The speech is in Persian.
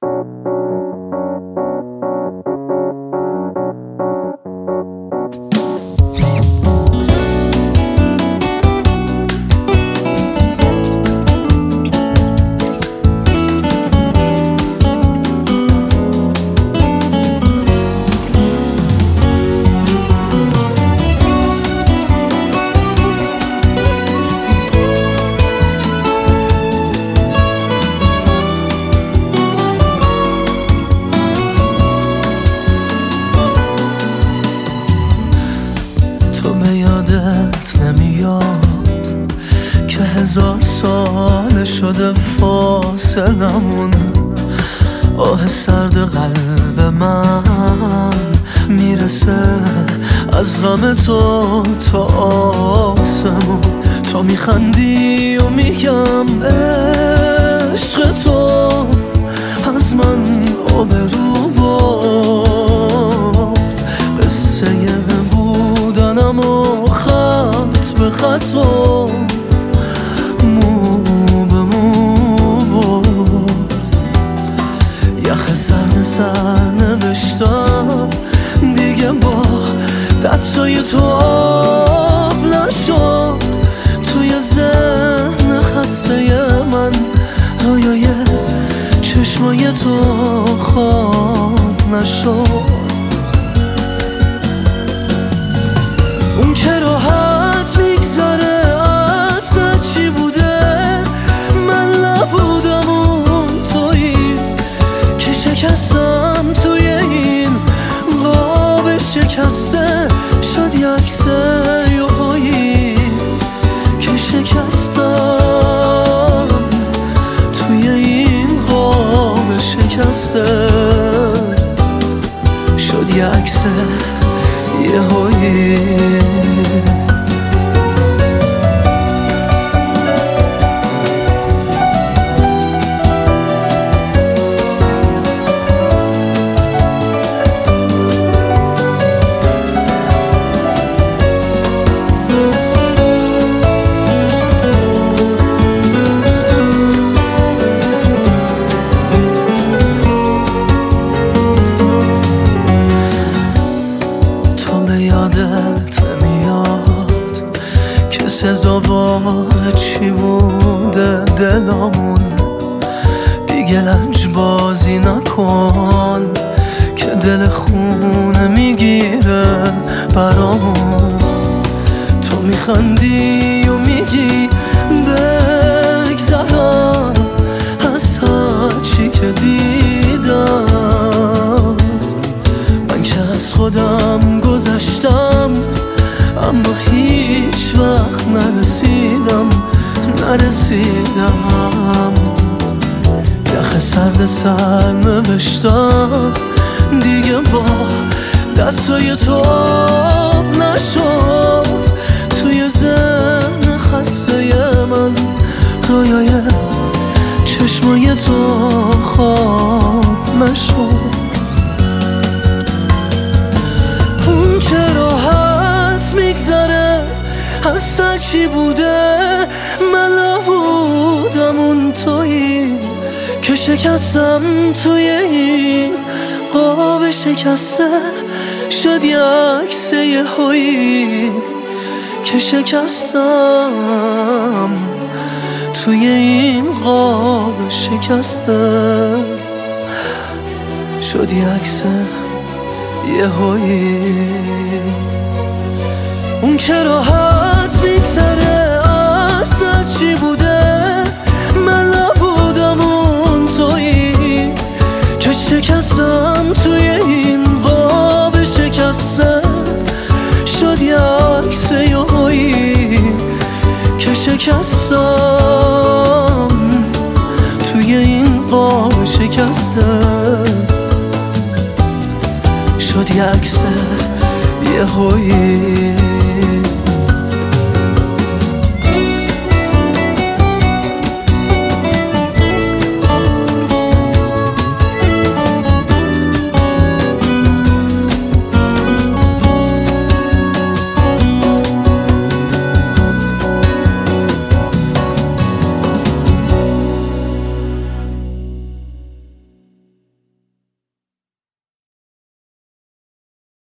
تو به یادت نمیاد که 1000 سال شده فاصلمون؟ آه سرد قلب من میرسه از غم تو تا آسمون. تو میخندی و میگم عشق تو از من آبرو برد. قصه بودنم و خط به خط و مو به مو برد. یخ سرد سر نوشتم دیگه با دستای تو آب نشد. توی ذهن خسته من رویای چشمای تو خواب نشد. اون که راحت میگذره اصلا چی بوده؟ من نبودم اون تویی که شکستم توی این قاب شکسته. شد یه عکس یهویی که شکستم توی این قاب شکسته. شد یه عکس یهویی. یادت نمیاد که سزاوار چی بوده دلامون؟ دیگه لنج بازی نکن که دل خونه میگیره برامون. تو میخندی و میگی بگذرم از هرچی که دیدم. من که از خودم گذشتم اما هیچ وقت نرسیدم. یخ سرد سر نوشتم دیگه با دستای تو آب نشد. توی ذهن خسته من رویای چشمای تو خواب نشد. اون که راحت میگذره اصلا چی بوده؟ من نبودم اون تویی که شکستم توی این قاب شکسته. شد یه عکس یهویی که شکستم توی این قاب شکسته. شد یه عکس یهویی. اون که راحت میگذره اصلا چی بوده؟ من نبودم اون تویی که شکستم توی این قاب شکسته. شد یه عکس یهویی که شکستم توی این قاب شکسته. شد یه عکس یهویی.